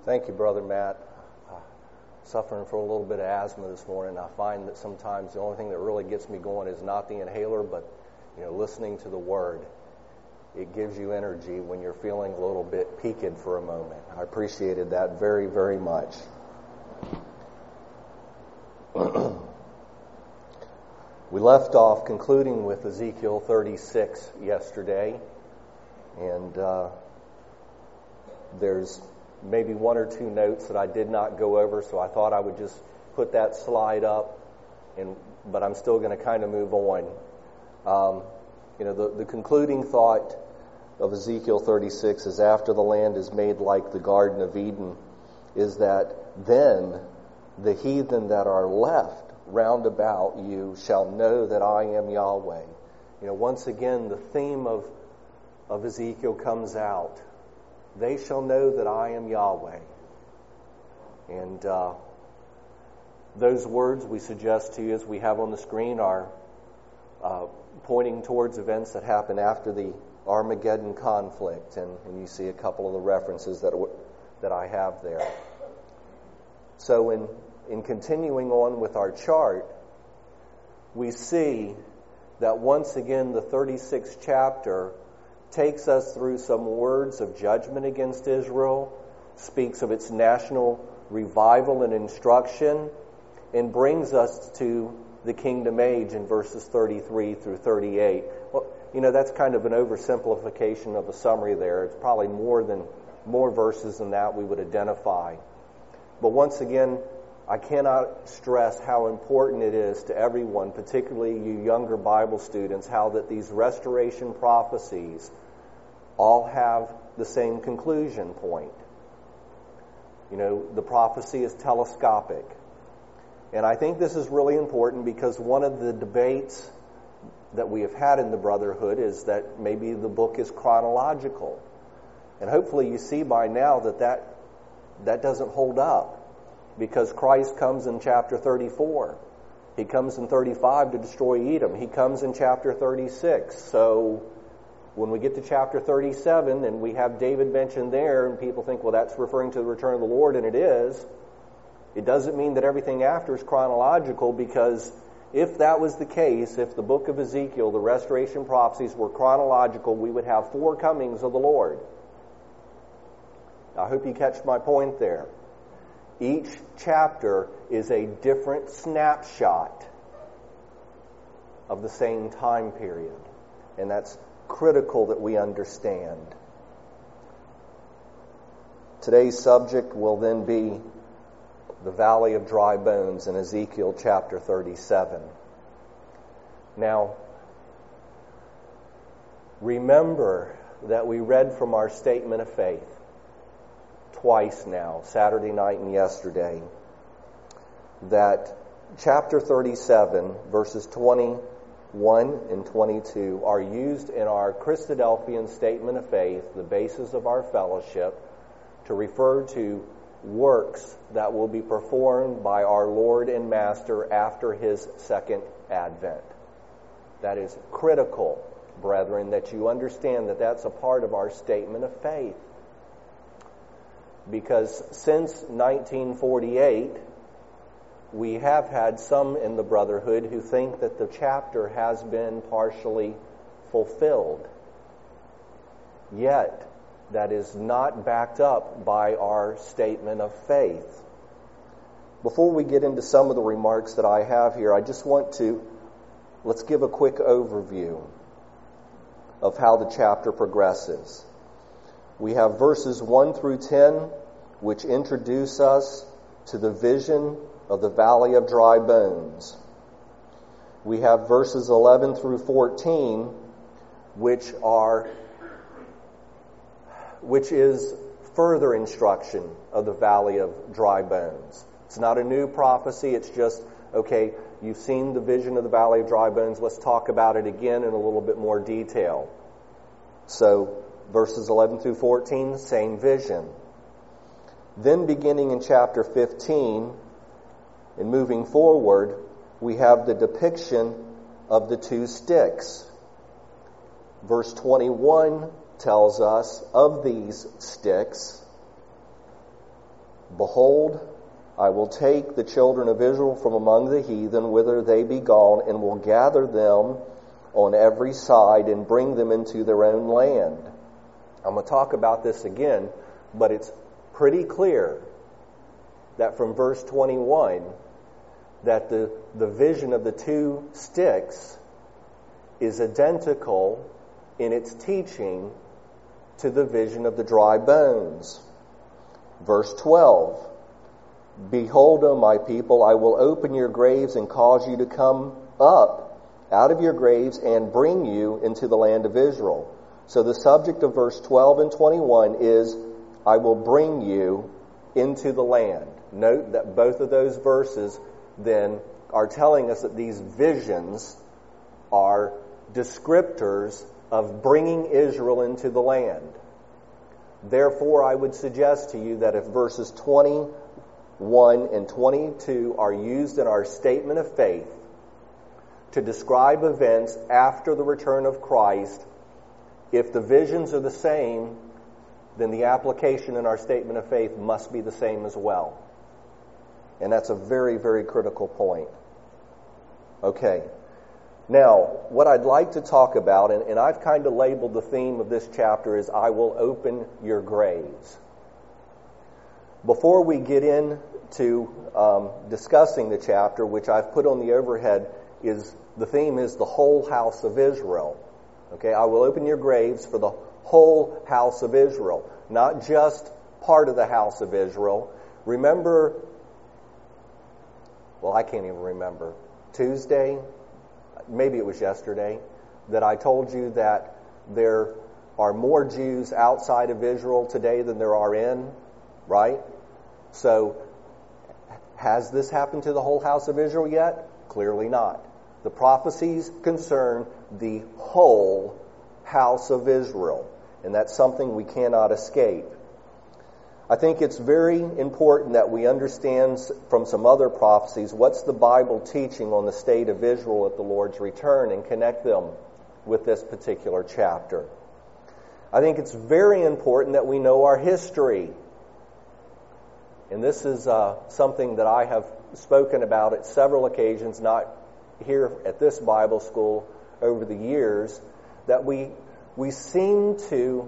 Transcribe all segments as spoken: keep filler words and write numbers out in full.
Thank you, Brother Matt. Uh, suffering from a little bit of asthma this morning. I find that sometimes the only thing that really gets me going is not the inhaler, but you know, listening to the Word. It gives you energy when you're feeling a little bit peaked for a moment. I appreciated that very, very much. We left off concluding with Ezekiel thirty-six yesterday, and uh, there's maybe one or two notes that I did not go over, so I thought I would just put that slide up, and but I'm still going to kind of move on. Um, you know, the, the concluding thought of Ezekiel thirty-six is, after the land is made like the Garden of Eden, is that then the heathen that are left round about you shall know that I am Yahweh. You know, once again, the theme of, of Ezekiel comes out. They shall know that I am Yahweh. And uh, those words we suggest to you, as we have on the screen, are uh, pointing towards events that happen after the Armageddon conflict. And, and you see a couple of the references that, that I have there. So in In continuing on with our chart, we see that once again the thirty-sixth chapter takes us through some words of judgment against Israel, speaks of its national revival and instruction, and brings us to the kingdom age in verses thirty-three through thirty-eight. Well, you know, that's kind of an oversimplification of a summary there. It's probably more than more verses than that we would identify. But once again, I cannot stress how important it is to everyone, particularly you younger Bible students, how that these restoration prophecies all have the same conclusion point. You know, the prophecy is telescopic. And I think this is really important because one of the debates that we have had in the Brotherhood is that maybe the book is chronological. And hopefully you see by now that that, that doesn't hold up. Because Christ comes in chapter thirty-four. He comes in thirty-five to destroy Edom. He comes in chapter thirty-six. So when we get to chapter thirty-seven and we have David mentioned there, and people think, well, that's referring to the return of the Lord, and it is. It doesn't mean that everything after is chronological, because if that was the case, if the book of Ezekiel, the restoration prophecies, were chronological, we would have four comings of the Lord. I hope you catch my point there. Each chapter is a different snapshot of the same time period. And that's critical that we understand. Today's subject will then be the Valley of Dry Bones in Ezekiel chapter thirty-seven. Now, remember that we read from our statement of faith twice now, Saturday night and yesterday, that chapter thirty-seven, verses twenty-one and twenty-two, are used in our Christadelphian statement of faith, the basis of our fellowship, to refer to works that will be performed by our Lord and Master after His second advent. That is critical, brethren, that you understand that that's a part of our statement of faith. Because since nineteen forty-eight, we have had some in the Brotherhood who think that the chapter has been partially fulfilled. Yet, that is not backed up by our statement of faith. Before we get into some of the remarks that I have here, I just want to, let's give a quick overview of how the chapter progresses. We have verses one through ten, which introduce us to the vision of the Valley of Dry Bones. We have verses eleven through fourteen, which are, which is further instruction of the Valley of Dry Bones. It's not a new prophecy, it's just, okay, you've seen the vision of the Valley of Dry Bones, let's talk about it again in a little bit more detail. So, verses eleven through fourteen, same vision. Then beginning in chapter fifteen, and moving forward, we have the depiction of the two sticks. Verse twenty-one tells us of these sticks Behold, I will take the children of Israel from among the heathen, whither they be gone, and will gather them on every side and bring them into their own land. I'm going to talk about this again, but it's pretty clear that from verse twenty-one, that the, the vision of the two sticks is identical in its teaching to the vision of the dry bones. Verse twelve, Behold, O my people, I will open your graves and cause you to come up out of your graves and bring you into the land of Israel. So the subject of verse twelve and twenty-one is, I will bring you into the land. Note that both of those verses then are telling us that these visions are descriptors of bringing Israel into the land. Therefore, I would suggest to you that if verses twenty-one and twenty-two are used in our statement of faith to describe events after the return of Christ, if the visions are the same, then the application in our statement of faith must be the same as well. And that's a very, very critical point. Okay. Now, what I'd like to talk about, and, and I've kind of labeled the theme of this chapter is, I will open your graves. Before we get into um, discussing the chapter, which I've put on the overhead, is the theme is the whole house of Israel. Okay, I will open your graves for the whole house of Israel, not just part of the house of Israel. Remember, well, I can't even remember, Tuesday, maybe it was yesterday, that I told you that there are more Jews outside of Israel today than there are in, right? So, has this happened to the whole house of Israel yet? Clearly not. The prophecies concern the whole house of Israel, and that's something we cannot escape. I think it's very important that we understand from some other prophecies what's the Bible teaching on the state of Israel at the Lord's return and connect them with this particular chapter. I think it's very important that we know our history. And this is uh, something that I have spoken about at several occasions, not here at this Bible school over the years, that we we seem to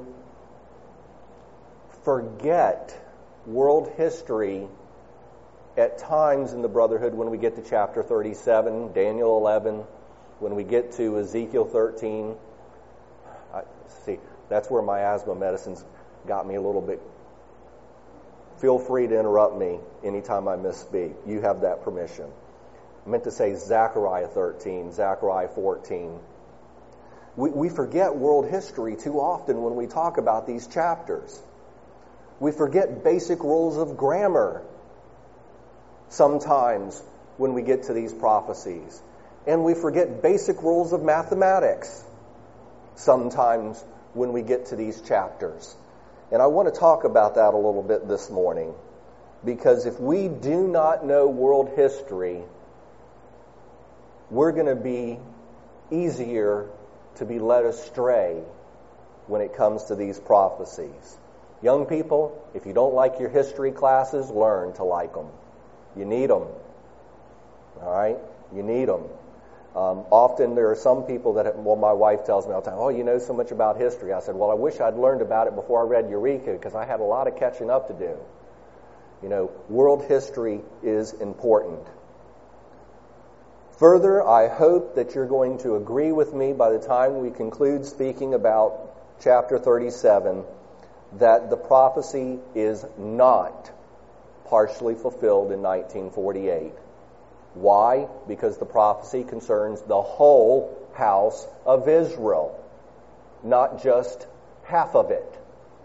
forget world history at times in the Brotherhood when we get to chapter thirty-seven, Daniel eleven, when we get to Ezekiel thirteen. I, see, that's where my asthma medicine's got me a little bit. Feel free to interrupt me anytime I misspeak. You have that permission. I meant to say Zechariah thirteen, Zechariah fourteen. We, we forget world history too often when we talk about these chapters. We forget basic rules of grammar sometimes when we get to these prophecies. And we forget basic rules of mathematics sometimes when we get to these chapters. And I want to talk about that a little bit this morning, because if we do not know world history, we're going to be easier to be led astray when it comes to these prophecies. Young people, if you don't like your history classes, learn to like them. You need them. All right? You need them. Um, often there are some people that, have, well, my wife tells me all the time, oh, you know so much about history. I said, well, I wish I'd learned about it before I read Eureka, because I had a lot of catching up to do. You know, world history is important. Further, I hope that you're going to agree with me by the time we conclude speaking about chapter thirty-seven, that the prophecy is not partially fulfilled in nineteen forty-eight. Why? Because the prophecy concerns the whole house of Israel, not just half of it.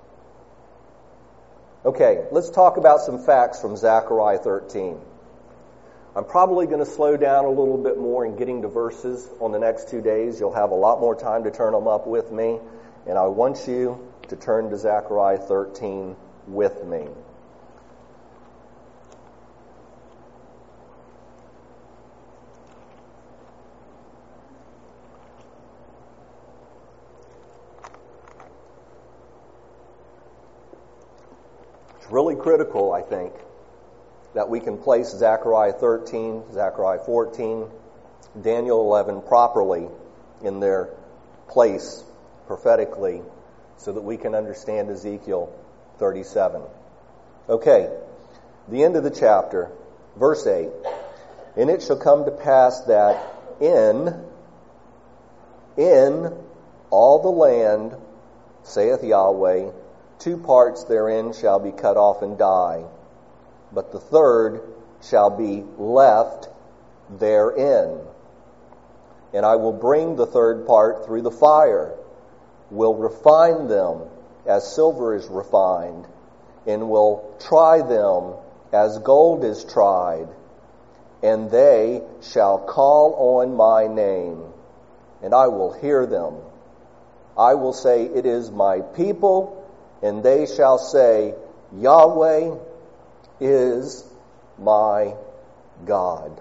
Okay, let's talk about some facts from Zechariah thirteen. I'm probably going to slow down a little bit more in getting to verses on the next two days. You'll have a lot more time to turn them up with me, and I want you to turn to Zechariah thirteen with me. It's really critical, I think, that we can place Zechariah thirteen, Zechariah fourteen, Daniel eleven properly in their place prophetically so that we can understand Ezekiel thirty-seven. Okay, the end of the chapter, verse eight. And it shall come to pass that in, in all the land, saith Yahweh, two parts therein shall be cut off and die, but the third shall be left therein. And I will bring the third part through the fire, will refine them as silver is refined, and will try them as gold is tried. And they shall call on my name, and I will hear them. I will say, it is my people, and they shall say, Yahweh is my God.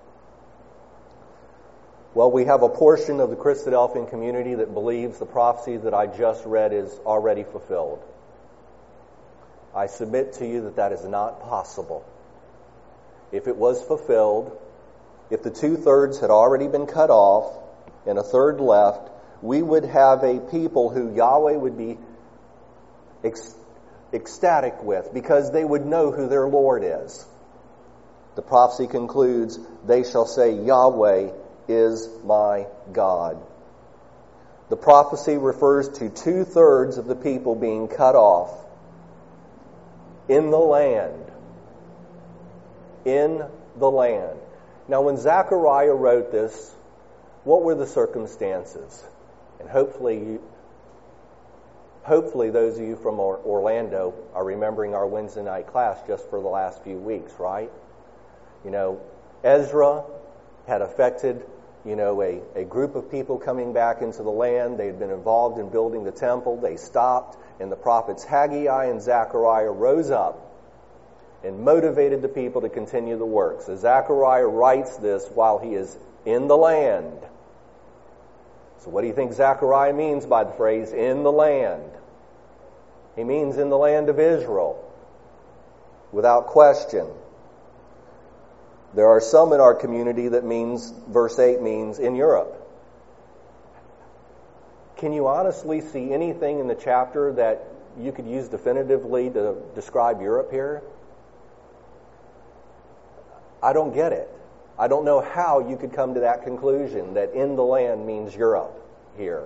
Well, we have a portion of the Christadelphian community that believes the prophecy that I just read is already fulfilled. I submit to you that that is not possible. If it was fulfilled, if the two-thirds had already been cut off and a third left, we would have a people who Yahweh would be ec- ecstatic with because they would know who their Lord is. The prophecy concludes, they shall say, Yahweh is my God. The prophecy refers to two-thirds of the people being cut off in the land. In the land. Now, when Zechariah wrote this, what were the circumstances? And hopefully, you, hopefully those of you from Orlando are remembering our Wednesday night class just for the last few weeks, right? You know, Ezra had affected, you know, a, a group of people coming back into the land. They had been involved in building the temple. They stopped, and the prophets Haggai and Zechariah rose up and motivated the people to continue the work. So Zechariah writes this while he is in the land. So what do you think Zechariah means by the phrase, in the land? He means in the land of Israel, without question. There are some in our community that means, verse eight means, in Europe. Can you honestly see anything in the chapter that you could use definitively to describe Europe here? I don't get it. I don't know how you could come to that conclusion that in the land means Europe here.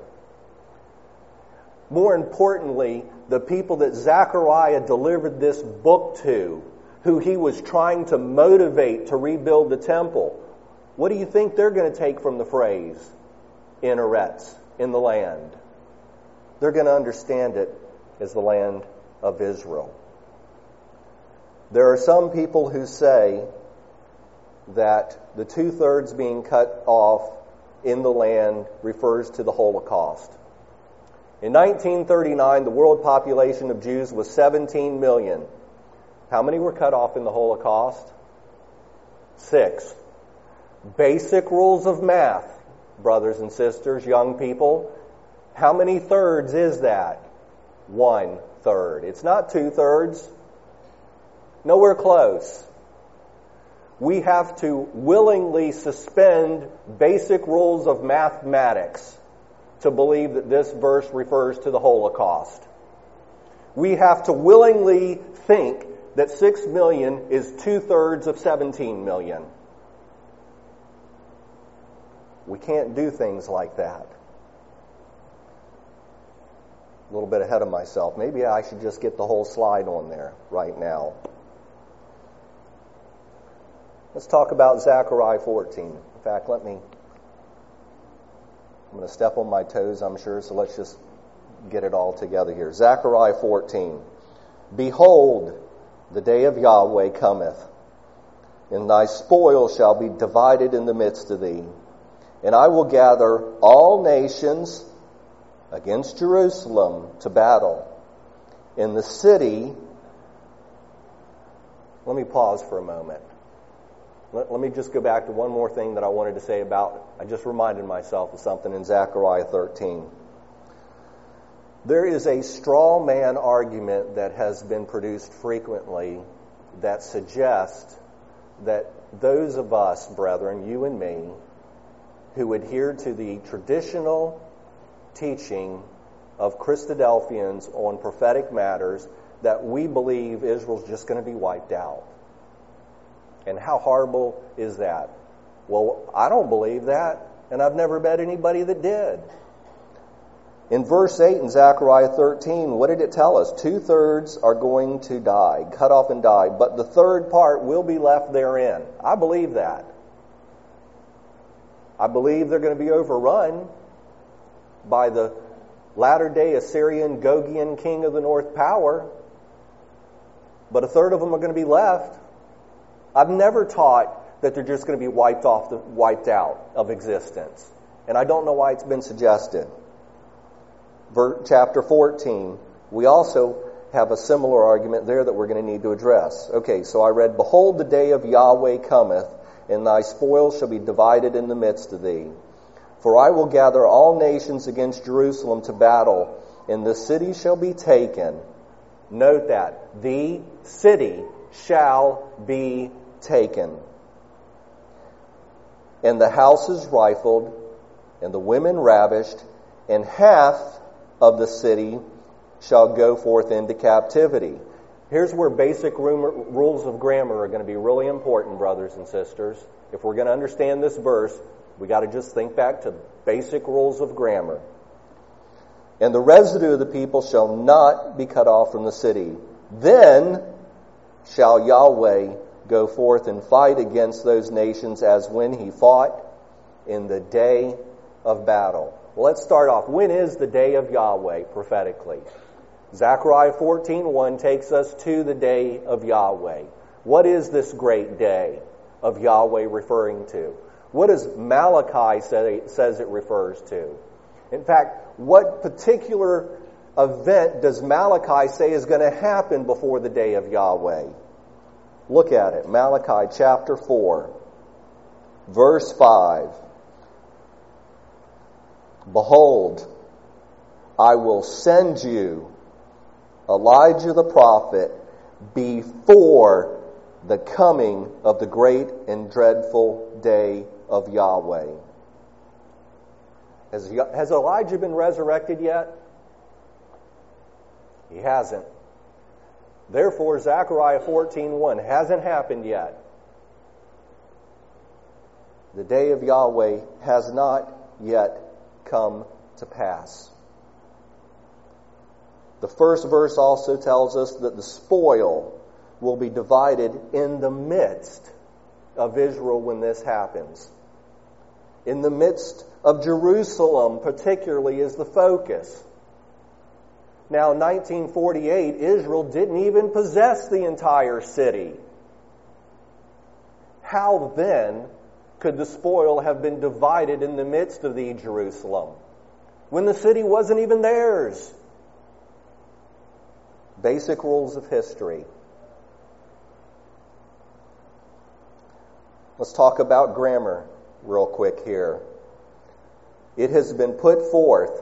More importantly, the people that Zechariah delivered this book to, who he was trying to motivate to rebuild the temple, what do you think they're going to take from the phrase, in Eretz, in the land? They're going to understand it as the land of Israel. There are some people who say that the two-thirds being cut off in the land refers to the Holocaust. In nineteen thirty-nine, the world population of Jews was seventeen million. How many were cut off in the Holocaust? Six. Basic rules of math, brothers and sisters, young people. How many thirds is that? One third. It's not two-thirds. Nowhere close. We have to willingly suspend basic rules of mathematics to believe that this verse refers to the Holocaust. We have to willingly think that six million is two-thirds of seventeen million. We can't do things like that. A little bit ahead of myself. Maybe I should just get the whole slide on there right now. Let's talk about Zechariah fourteen. In fact, let me, I'm going to step on my toes, I'm sure, so let's just get it all together here. Zechariah fourteen. Behold, the day of Yahweh cometh, and thy spoil shall be divided in the midst of thee. And I will gather all nations against Jerusalem to battle. In the city, let me pause for a moment. Let, let me just go back to one more thing that I wanted to say about, I just reminded myself of something in Zechariah thirteen. There is a straw man argument that has been produced frequently that suggest that those of us, brethren, you and me, who adhere to the traditional teaching of Christadelphians on prophetic matters, that we believe Israel's just going to be wiped out. And how horrible is that? Well, I don't believe that, and I've never met anybody that did. In verse eight in Zechariah thirteen, what did it tell us? Two-thirds are going to die, cut off and die, but the third part will be left therein. I believe that. I believe they're going to be overrun by the latter-day Assyrian Gogian king of the north power, but a third of them are going to be left. I've never taught that they're just going to be wiped off, the, wiped out of existence, and I don't know why it's been suggested. Chapter fourteen, we also have a similar argument there that we're going to need to address. Okay, so I read, "Behold, the day of Yahweh cometh, and thy spoil shall be divided in the midst of thee. For I will gather all nations against Jerusalem to battle, and the city shall be taken." Note that. The city shall be taken. "And the houses rifled, and the women ravished, and half of the city shall go forth into captivity." Here's where basic rules of grammar are going to be really important, brothers and sisters. If we're going to understand this verse, we got to just think back to basic rules of grammar. "And the residue of the people shall not be cut off from the city. Then shall Yahweh go forth and fight against those nations as when he fought in the day of battle." Well, let's start off. When is the day of Yahweh prophetically? Zechariah fourteen one takes us to the day of Yahweh. What is this great day of Yahweh referring to? What does Malachi say, says it refers to? In fact, what particular event does Malachi say is going to happen before the day of Yahweh? Look at it. Malachi chapter four, verse five. "Behold, I will send you Elijah the prophet before the coming of the great and dreadful day of Yahweh." Has, has Elijah been resurrected yet? He hasn't. Therefore, Zechariah fourteen one hasn't happened yet. The day of Yahweh has not yet come to pass. The first verse also tells us that the spoil will be divided in the midst of Israel when this happens. In the midst of Jerusalem, particularly, is the focus. Now, in nineteen forty-eight, Israel didn't even possess the entire city. How then could the spoil have been divided in the midst of the Jerusalem when the city wasn't even theirs? Basic rules of history. Let's talk about grammar real quick here. It has been put forth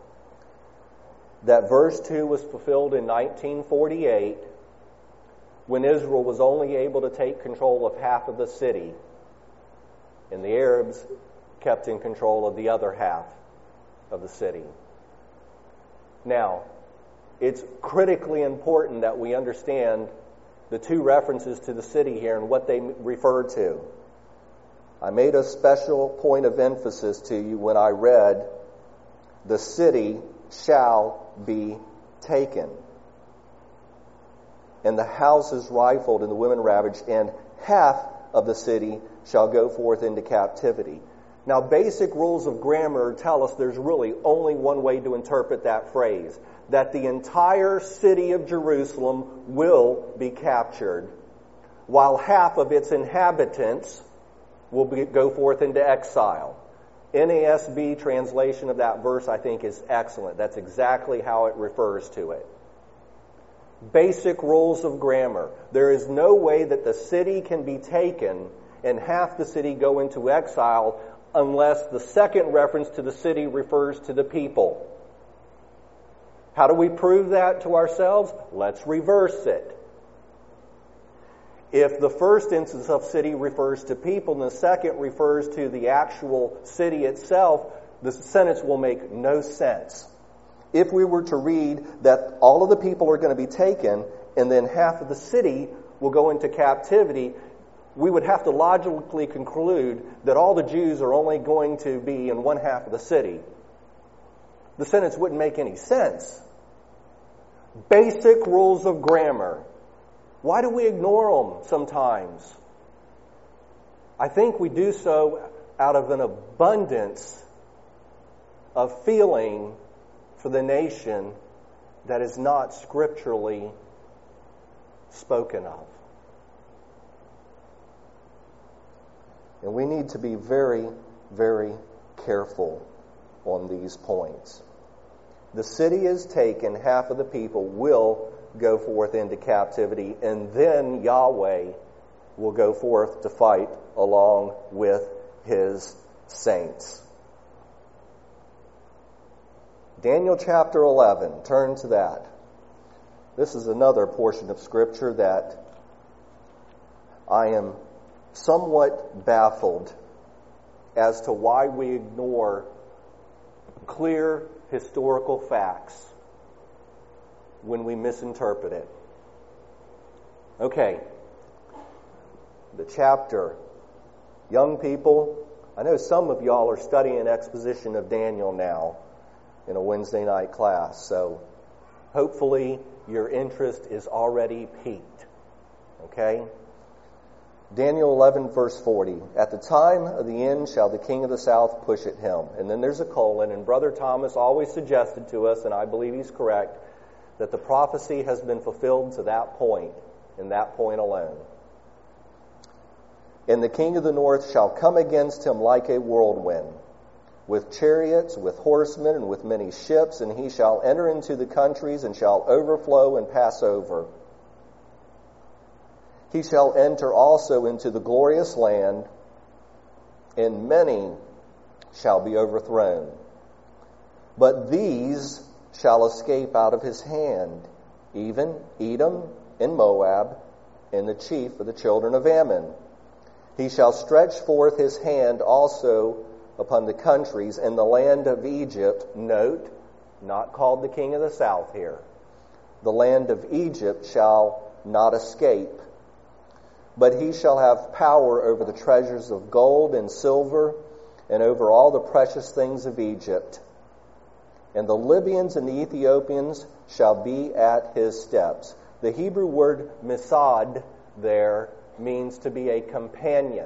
that verse two was fulfilled in nineteen forty-eight when Israel was only able to take control of half of the city, and the Arabs kept in control of the other half of the city. Now, it's critically important that we understand the two references to the city here and what they refer to. I made a special point of emphasis to you when I read, "The city shall be taken, and the houses rifled, and the women ravaged, and half of the city shall go forth into captivity." Now, basic rules of grammar tell us there's really only one way to interpret that phrase, that the entire city of Jerusalem will be captured, while half of its inhabitants will be, go forth into exile. N A S B translation of that verse, I think, is excellent. That's exactly how it refers to it. Basic rules of grammar. There is no way that the city can be taken and half the city go into exile unless the second reference to the city refers to the people. How do we prove that to ourselves? Let's reverse it. If the first instance of city refers to people and the second refers to the actual city itself, the sentence will make no sense. If we were to read that all of the people are going to be taken and then half of the city will go into captivity, we would have to logically conclude that all the Jews are only going to be in one half of the city. The sentence wouldn't make any sense. Basic rules of grammar. Why do we ignore them sometimes? I think we do so out of an abundance of feeling for the nation that is not scripturally spoken of. And we need to be very, very careful on these points. The city is taken, half of the people will go forth into captivity, and then Yahweh will go forth to fight along with His saints. Daniel chapter eleven, turn to that. This is another portion of Scripture that I am somewhat baffled as to why we ignore clear historical facts when we misinterpret it. Okay, the chapter. Young people, I know some of y'all are studying exposition of Daniel now in a Wednesday night class, so hopefully your interest is already piqued. Okay? Daniel eleven verse forty. At the time of the end shall the king of the south push at him. And then there's a colon, and Brother Thomas always suggested to us, and I believe he's correct, that the prophecy has been fulfilled to that point, and that point alone. And the king of the north shall come against him like a whirlwind, with chariots, with horsemen, and with many ships, and he shall enter into the countries, and shall overflow and pass over. He shall enter also into the glorious land, and many shall be overthrown. But these shall escape out of his hand, even Edom and Moab, and the chief of the children of Ammon. He shall stretch forth his hand also upon the countries, and the land of Egypt, note, not called the king of the south here. The land of Egypt shall not escape, but he shall have power over the treasures of gold and silver, and over all the precious things of Egypt. And the Libyans and the Ethiopians shall be at his steps. The Hebrew word misad there means to be a companion.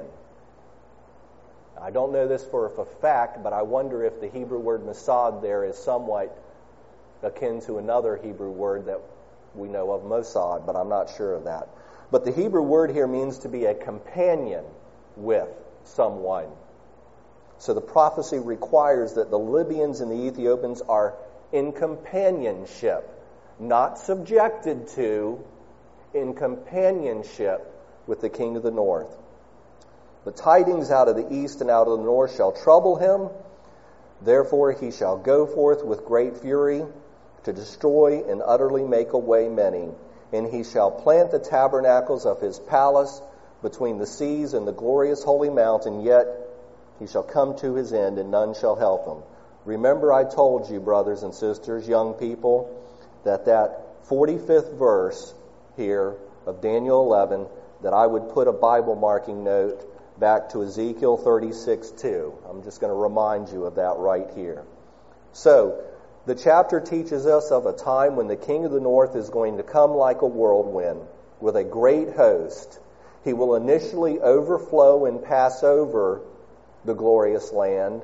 I don't know this for a fact, but I wonder if the Hebrew word misad there is somewhat akin to another Hebrew word that we know of, Mossad, but I'm not sure of that. But the Hebrew word here means to be a companion with someone. So the prophecy requires that the Libyans and the Ethiopians are in companionship, not subjected to, in companionship with the king of the north. The tidings out of the east and out of the north shall trouble him. Therefore he shall go forth with great fury to destroy and utterly make away many. And he shall plant the tabernacles of his palace between the seas and the glorious holy mountain, yet he shall come to his end, and none shall help him. Remember, I told you, brothers and sisters, young people, that that forty-fifth verse here of Daniel eleven, that I would put a Bible marking note back to Ezekiel thirty-six two. I'm just going to remind you of that right here. So, the chapter teaches us of a time when the king of the north is going to come like a whirlwind with a great host. He will initially overflow and pass over the glorious land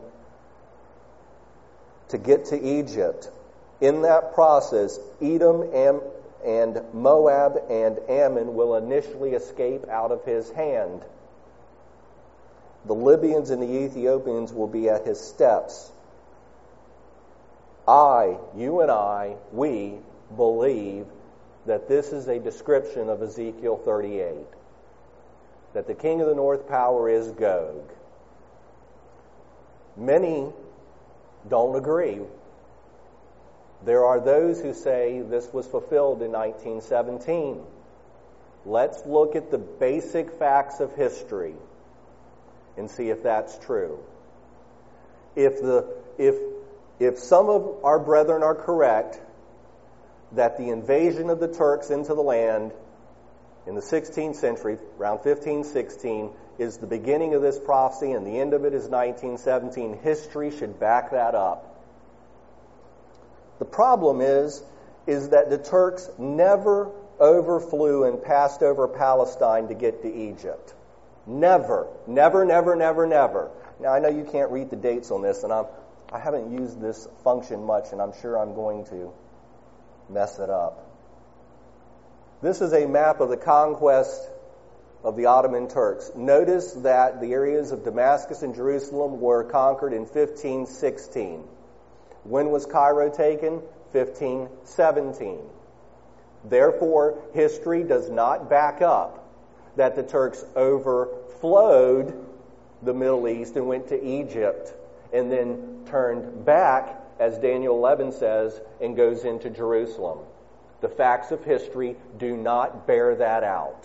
to get to Egypt. In that process, Edom and Moab and Ammon will initially escape out of his hand. The Libyans and the Ethiopians will be at his steps. I, you and I, we believe that this is a description of Ezekiel thirty-eight. That the king of the north power is Gog. Many don't agree. There are those who say this was fulfilled in nineteen seventeen. Let's look at the basic facts of history and see if that's true. If the if if some of our brethren are correct that the invasion of the Turks into the land in the sixteenth century, around fifteen sixteen, is the beginning of this prophecy and the end of it is nineteen seventeen, history should back that up. The problem is, is that the Turks never overflew and passed over Palestine to get to Egypt. Never. Never, never, never, never. Now, I know you can't read the dates on this, and I'm, I haven't used this function much, and I'm sure I'm going to mess it up. This is a map of the conquest of the Ottoman Turks. Notice that the areas of Damascus and Jerusalem were conquered in fifteen sixteen. When was Cairo taken? fifteen seventeen. Therefore, history does not back up that the Turks overflowed the Middle East and went to Egypt and then turned back, as Daniel eleven says, and goes into Jerusalem. The facts of history do not bear that out.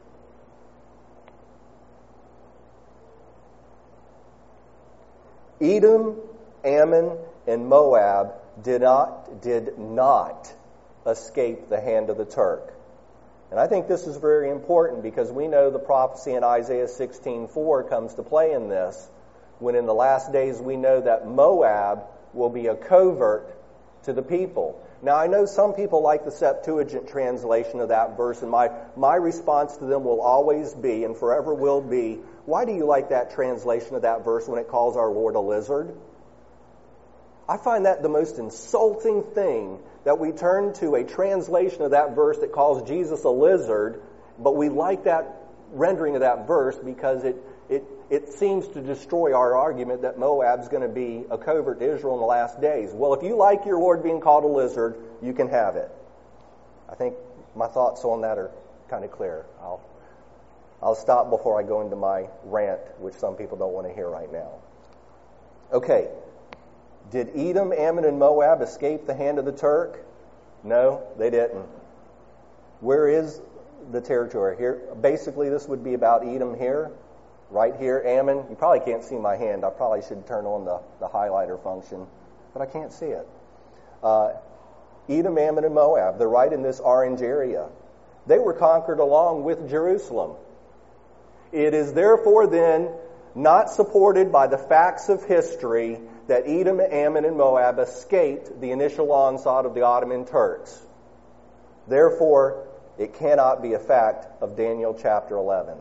Edom, Ammon, and Moab did not, did not escape the hand of the Turk. And I think this is very important because we know the prophecy in Isaiah sixteen four comes to play in this, when in the last days we know that Moab will be a covert to the people. Now, I know some people like the Septuagint translation of that verse, and my, my response to them will always be, and forever will be, why do you like that translation of that verse when it calls our Lord a lizard? I find that the most insulting thing, that we turn to a translation of that verse that calls Jesus a lizard, but we like that rendering of that verse because it it it seems to destroy our argument that Moab's going to be a covert to Israel in the last days. Well, if you like your Lord being called a lizard, you can have it. I think my thoughts on that are kind of clear. I'll I'll stop before I go into my rant, which some people don't want to hear right now. Okay. Did Edom, Ammon, and Moab escape the hand of the Turk? No, they didn't. Where is the territory? Here, basically, this would be about Edom here, right here, Ammon. You probably can't see my hand. I probably should turn on the, the highlighter function, but I can't see it. Uh, Edom, Ammon, and Moab, they're right in this orange area. They were conquered along with Jerusalem. It is therefore then not supported by the facts of history that Edom, Ammon, and Moab escaped the initial onslaught of the Ottoman Turks. Therefore, it cannot be a fact of Daniel chapter eleven.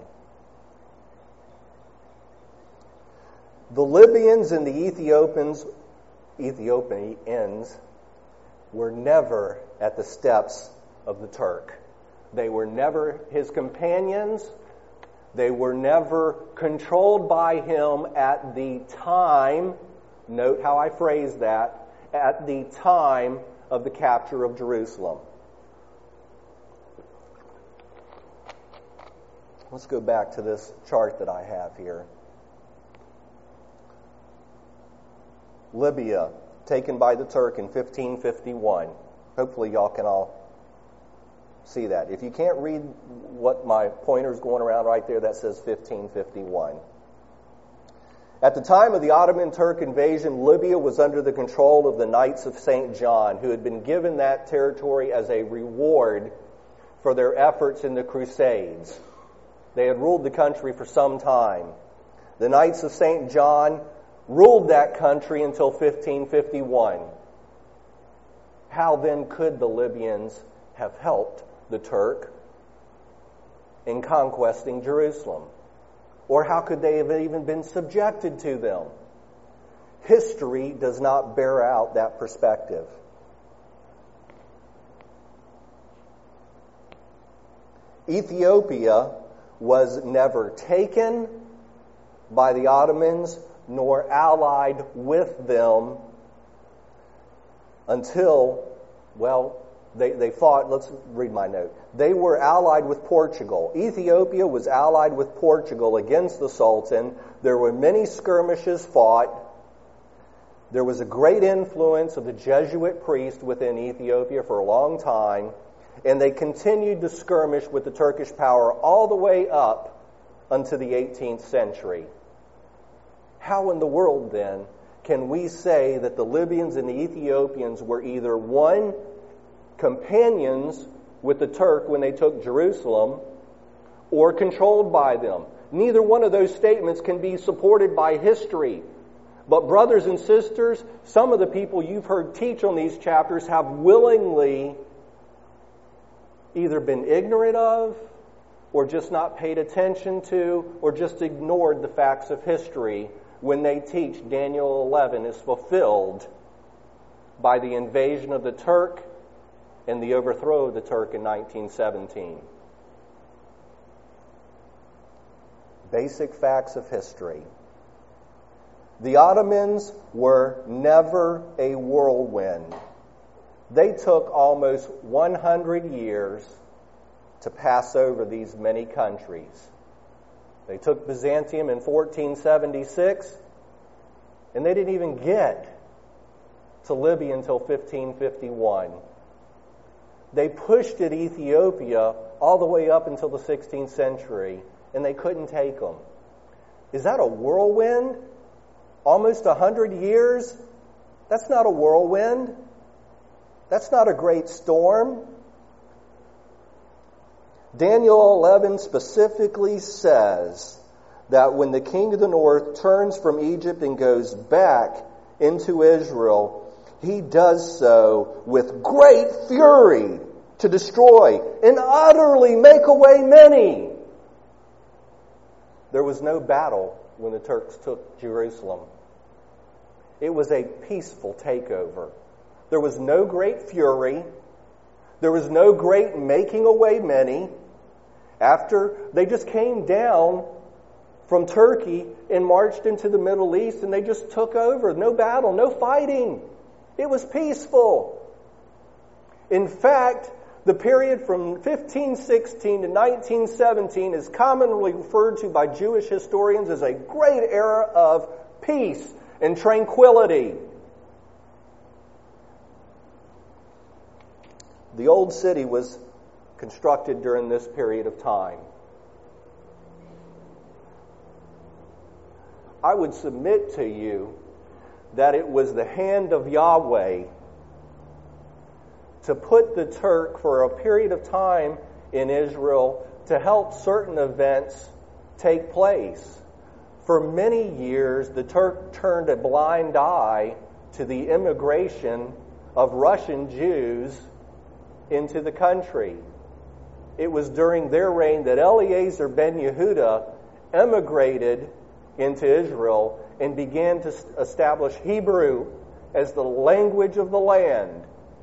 The Libyans and the Ethiopians, Ethiopians were never at the steps of the Turk. They were never his companions. They were never controlled by him at the time. Note how I phrase that, at the time of the capture of Jerusalem. Let's go back to this chart that I have here. Libya, taken by the Turk in fifteen fifty-one. Hopefully y'all can all see that. If you can't read what my pointer's going around right there, that says fifteen fifty-one. At the time of the Ottoman Turk invasion, Libya was under the control of the Knights of Saint John, who had been given that territory as a reward for their efforts in the Crusades. They had ruled the country for some time. The Knights of Saint John ruled that country until fifteen fifty-one. How then could the Libyans have helped the Turk in conquesting Jerusalem? Or how could they have even been subjected to them? History does not bear out that perspective. Ethiopia was never taken by the Ottomans nor allied with them until, well, They, they fought, let's read my note. They were allied with Portugal. Ethiopia was allied with Portugal against the Sultan. There were many skirmishes fought. There was a great influence of the Jesuit priest within Ethiopia for a long time. and they continued to skirmish with the Turkish power all the way up unto the eighteenth century. How in the world, then, can we say that the Libyans and the Ethiopians were either, one, companions with the Turk when they took Jerusalem, or controlled by them? Neither one of those statements can be supported by history. But brothers and sisters, some of the people you've heard teach on these chapters have willingly either been ignorant of, or just not paid attention to, or just ignored the facts of history when they teach Daniel eleven is fulfilled by the invasion of the Turk and the overthrow of the Turk in nineteen seventeen. Basic facts of history. The Ottomans were never a whirlwind. They took almost one hundred years to pass over these many countries. They took Byzantium in fourteen seventy-six, and they didn't even get to Libya until fifteen fifty-one. They pushed at Ethiopia all the way up until the sixteenth century, and they couldn't take them. Is that a whirlwind? Almost a hundred years? That's not a whirlwind. That's not a great storm. Daniel eleven specifically says that when the king of the north turns from Egypt and goes back into Israel, he does so with great fury to destroy and utterly make away many. There was no battle when the Turks took Jerusalem. It was a peaceful takeover. There was no great fury. There was no great making away many. After they just came down from Turkey and marched into the Middle East, and they just took over. No battle, no fighting. It was peaceful. In fact, the period from fifteen sixteen to nineteen seventeen is commonly referred to by Jewish historians as a great era of peace and tranquility. The old city was constructed during this period of time. I would submit to you that it was the hand of Yahweh to put the Turk for a period of time in Israel to help certain events take place. For many years, the Turk turned a blind eye to the immigration of Russian Jews into the country. It was during their reign that Eliezer ben Yehuda emigrated into Israel and began to establish Hebrew as the language of the land.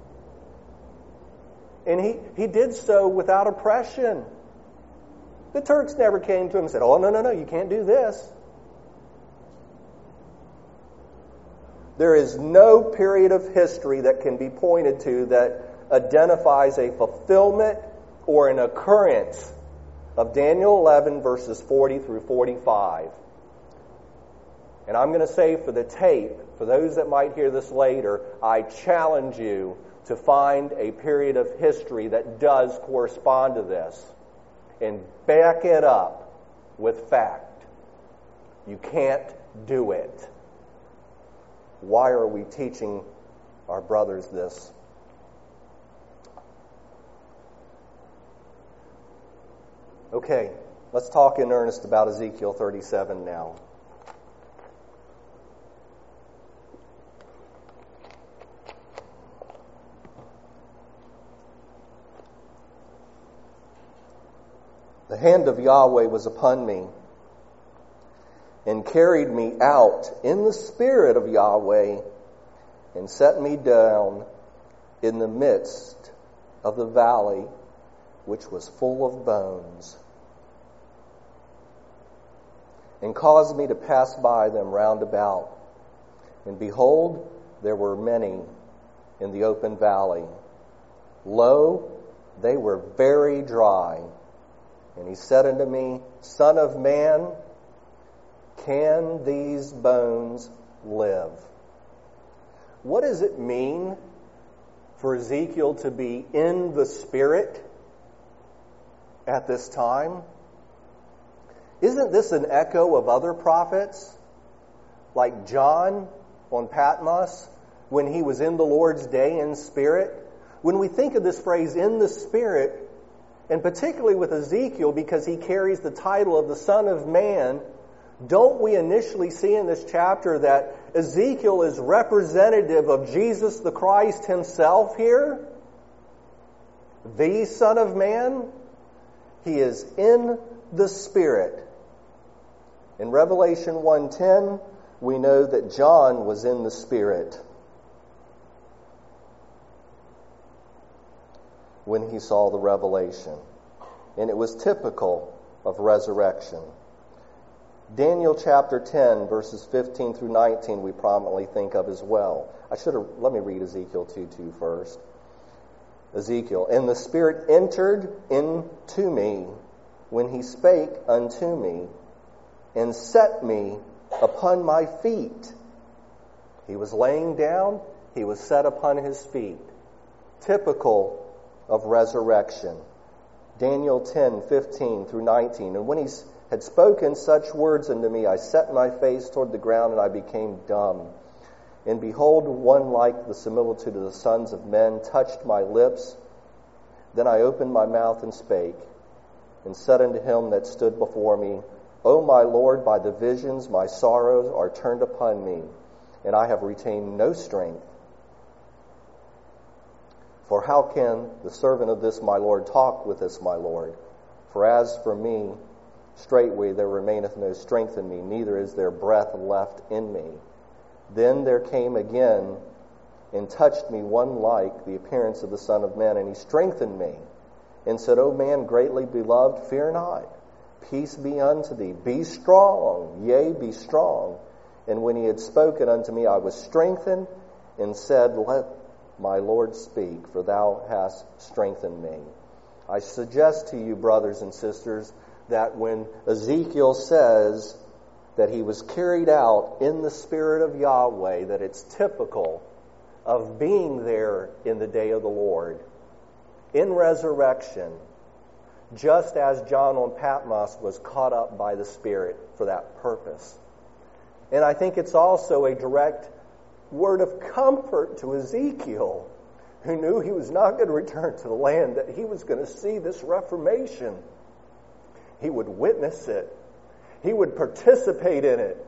And he, he did so without oppression. The Turks never came to him and said, "Oh, no, no, no, you can't do this." There is no period of history that can be pointed to that identifies a fulfillment or an occurrence of Daniel eleven verses forty through forty-five. And I'm going to say for the tape, for those that might hear this later, I challenge you to find a period of history that does correspond to this and back it up with fact. You can't do it. Why are we teaching our brothers this? Okay, let's talk in earnest about Ezekiel thirty-seven now. The hand of Yahweh was upon me and carried me out in the spirit of Yahweh and set me down in the midst of the valley which was full of bones, and caused me to pass by them round about. And behold, there were many in the open valley. Lo, they were very dry. And he said unto me, Son of man, can these bones live? What does it mean for Ezekiel to be in the Spirit at this time? Isn't this an echo of other prophets, like John on Patmos, when he was in the Lord's day in spirit? When we think of this phrase, in the Spirit, and particularly with Ezekiel, because he carries the title of the Son of Man, don't we initially see in this chapter that Ezekiel is representative of Jesus the Christ himself here? The Son of Man? He is in the Spirit. In Revelation one ten, we know that John was in the Spirit when he saw the revelation. And it was typical of resurrection. Daniel chapter ten, verses fifteen through nineteen, we prominently think of as well. I should have, let me read Ezekiel two two first. Ezekiel, and the Spirit entered into me when he spake unto me, and set me upon my feet. He was laying down, he was set upon his feet. Typical of resurrection. Daniel ten fifteen through nineteen. And when he had spoken such words unto me, I set my face toward the ground, and I became dumb. And behold, one like the similitude of the sons of men touched my lips. Then I opened my mouth and spake, and said unto him that stood before me, O my Lord, by the visions my sorrows are turned upon me, and I have retained no strength. For how can the servant of this my Lord talk with this my Lord? For as for me, straightway there remaineth no strength in me, neither is there breath left in me. Then there came again and touched me one like the appearance of the Son of Man, and he strengthened me, and said, O man greatly beloved, fear not. Peace be unto thee. Be strong, yea, be strong. And when he had spoken unto me, I was strengthened, and said, Let my Lord speak, for thou hast strengthened me. I suggest to you, brothers and sisters, that when Ezekiel says that he was carried out in the Spirit of Yahweh, that it's typical of being there in the day of the Lord, in resurrection, just as John on Patmos was caught up by the Spirit for that purpose. And I think it's also a direct word of comfort to Ezekiel, who knew he was not going to return to the land, that he was going to see this reformation. He would witness it. He would participate in it.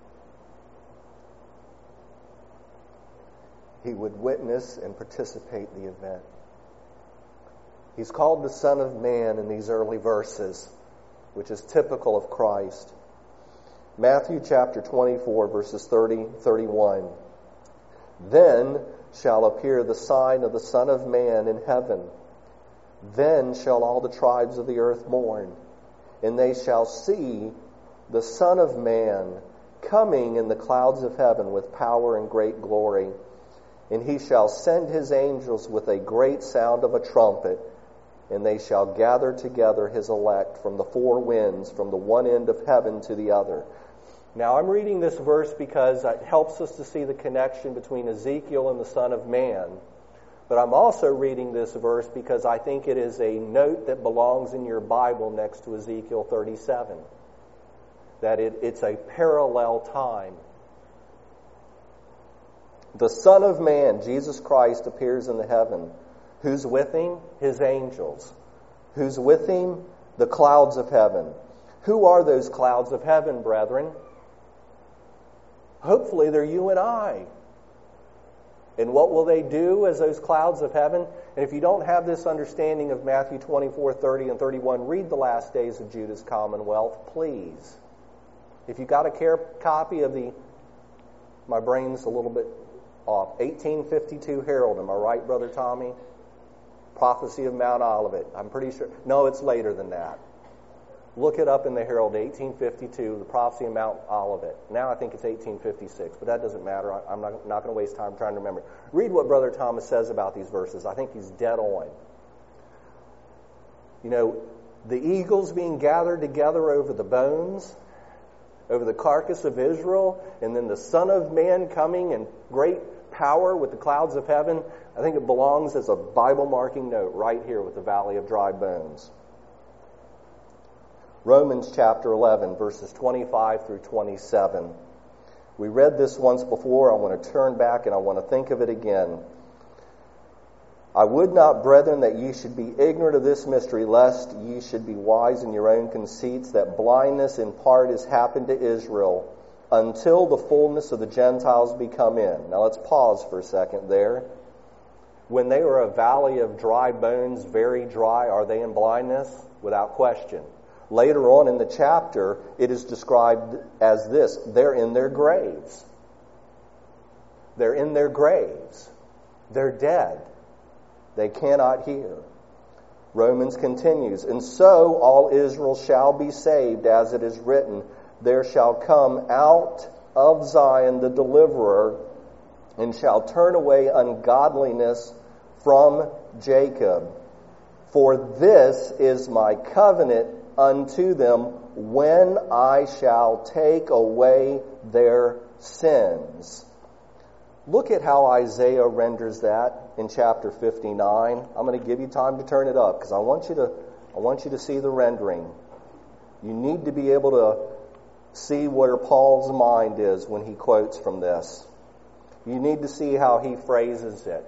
He would witness and participate in the event. He's called the Son of Man in these early verses, which is typical of Christ. Matthew chapter twenty-four, verses thirty, thirty-one. Then shall appear the sign of the Son of Man in heaven. Then shall all the tribes of the earth mourn, and they shall see the Son of Man coming in the clouds of heaven with power and great glory. And he shall send his angels with a great sound of a trumpet, and they shall gather together his elect from the four winds, from the one end of heaven to the other. Now, I'm reading this verse because it helps us to see the connection between Ezekiel and the Son of Man. But I'm also reading this verse because I think it is a note that belongs in your Bible next to Ezekiel thirty-seven. That it, it's a parallel time. The Son of Man, Jesus Christ, appears in the heaven. Who's with him? His angels. Who's with him? The clouds of heaven. Who are those clouds of heaven, brethren? Hopefully they're you and I. And what will they do as those clouds of heaven? And if you don't have this understanding of Matthew twenty-four, thirty, and thirty-one, read the last days of Judah's Commonwealth, please. If you've got a care copy of the, my brain's a little bit off, eighteen fifty-two Herald, am I right, Brother Tommy? Prophecy of Mount Olivet. I'm pretty sure. No, it's later than that. Look it up in the Herald, eighteen fifty-two, the Prophecy of Mount Olivet. Now I think it's eighteen fifty-six, but that doesn't matter. I, I'm not, not going to waste time trying to remember. Read what Brother Thomas says about these verses. I think he's dead on. You know, the eagles being gathered together over the bones, over the carcass of Israel, and then the Son of Man coming in great power with the clouds of heaven, I think it belongs as a Bible marking note right here with the valley of dry bones. Romans chapter eleven, verses twenty-five through twenty-seven. We read this once before. I want to turn back and I want to think of it again. I would not, brethren, that ye should be ignorant of this mystery, lest ye should be wise in your own conceits, that blindness in part is happened to Israel, until the fullness of the Gentiles be come in. Now let's pause for a second there. When they were a valley of dry bones, very dry, are they in blindness? Without question. Later on in the chapter, it is described as this: they're in their graves. They're in their graves. They're dead. They cannot hear. Romans continues, and so all Israel shall be saved, as it is written, there shall come out of Zion the deliverer, and shall turn away ungodliness from Jacob. For this is my covenant unto them when I shall take away their sins. Look at how Isaiah renders that in chapter fifty-nine. I'm going to give you time to turn it up because I want you to I want you to see the rendering. You need to be able to see where Paul's mind is when he quotes from this. You need to see how he phrases it.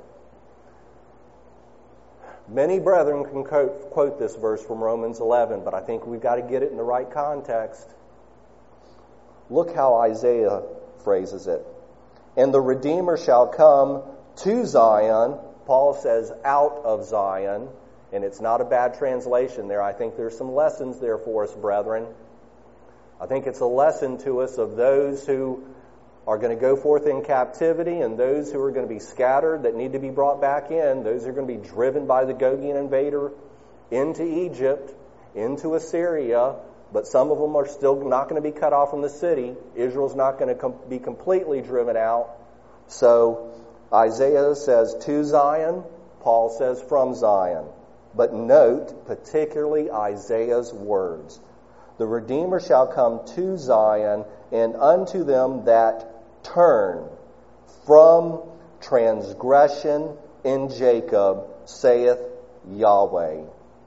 Many brethren can quote, quote this verse from Romans eleven, but I think we've got to get it in the right context. Look how Isaiah phrases it. And the Redeemer shall come to Zion. Paul says out of Zion, and it's not a bad translation there. I think there's some lessons there for us, brethren. I think it's a lesson to us of those who are going to go forth in captivity and those who are going to be scattered that need to be brought back in. Those are going to be driven by the Gogian invader into Egypt, into Assyria, but some of them are still not going to be cut off from the city. Israel's not going to com- be completely driven out. So Isaiah says to Zion, Paul says from Zion. But note particularly Isaiah's words. The Redeemer shall come to Zion, and unto them that turn from transgression in Jacob, saith Yahweh.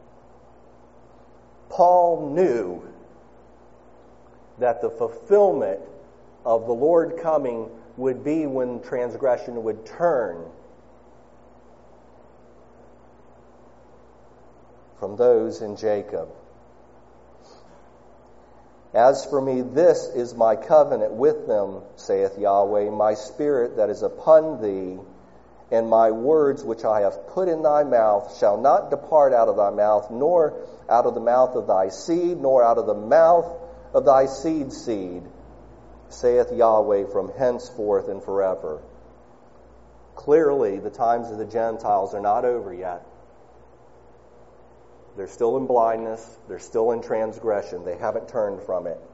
Paul knew that the fulfillment of the Lord coming would be when transgression would turn from those in Jacob. As for me, this is my covenant with them, saith Yahweh, my spirit that is upon thee, and my words which I have put in thy mouth shall not depart out of thy mouth, nor out of the mouth of thy seed, nor out of the mouth of thy seed's seed, saith Yahweh, from henceforth and forever. Clearly, the times of the Gentiles are not over yet. They're still in blindness. They're still in transgression. They haven't turned from it.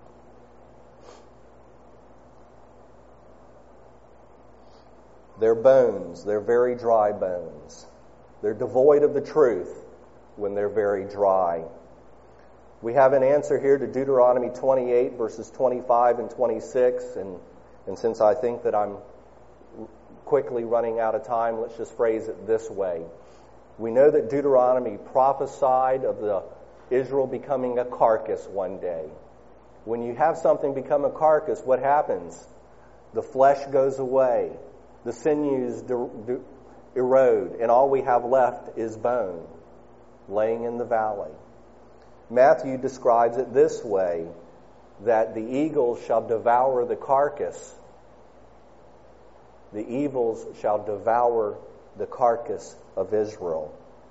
They're bones. They're very dry bones. They're devoid of the truth when they're very dry. We have an answer here to Deuteronomy twenty-eight, verses twenty-five and twenty-six. And, and since I think that I'm quickly running out of time, let's just phrase it this way. We know that Deuteronomy prophesied of the Israel becoming a carcass one day. When you have something become a carcass, what happens? The flesh goes away. The sinews de- de- erode. And all we have left is bone laying in the valley. Matthew describes it this way, that the eagles shall devour the carcass. The evils shall devour the carcass of Israel.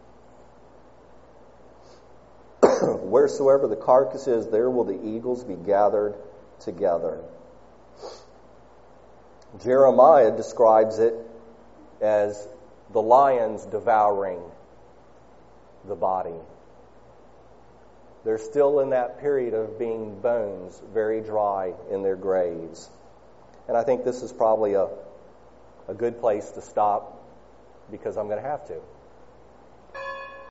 Wheresoever the carcass is, there will the eagles be gathered together. Jeremiah describes it as the lions devouring the body. They're still in that period of being bones, very dry in their graves. And I think this is probably a, a good place to stop, because I'm going to have to.